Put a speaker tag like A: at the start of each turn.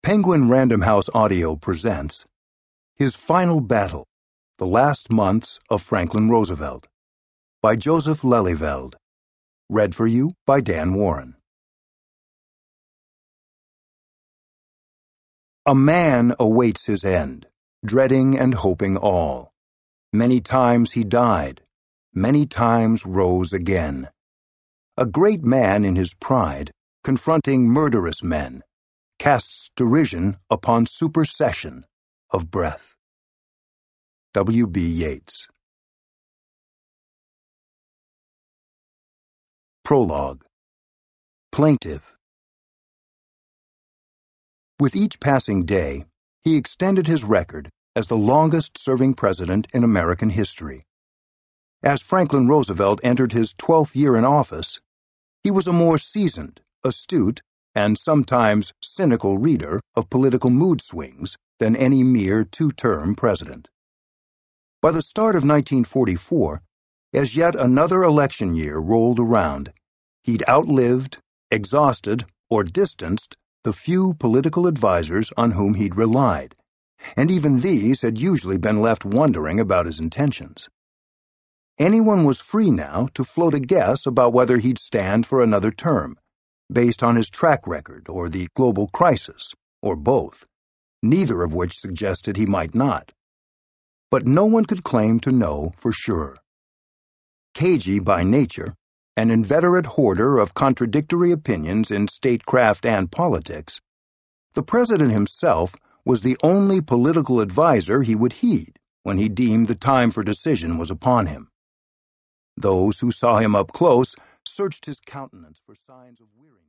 A: Penguin Random House Audio presents His Final Battle, The Last Months of Franklin Roosevelt, by Joseph Lelyveld. Read for you by Dan Warren. A man awaits his end, dreading and hoping all. Many times he died, many times rose again. A great man in his pride, confronting murderous men, casts derision upon supersession of breath. W.B. Yeats. Prologue. Plaintive. With each passing day, he extended his record as the longest-serving president in American history. As Franklin Roosevelt entered his 12th year in office, he was a more seasoned, astute, and sometimes cynical reader of political mood swings than any mere two-term president. By the start of 1944, as yet another election year rolled around, he'd outlived, exhausted, or distanced the few political advisers on whom he'd relied, and even these had usually been left wondering about his intentions. Anyone was free now to float a guess about whether he'd stand for another term, based on his track record or the global crisis, or both, neither of which suggested he might not. But no one could claim to know for sure. Cagey by nature, an inveterate hoarder of contradictory opinions in statecraft and politics, the president himself was the only political adviser he would heed when he deemed the time for decision was upon him. Those who saw him up close searched his countenance for signs of weariness.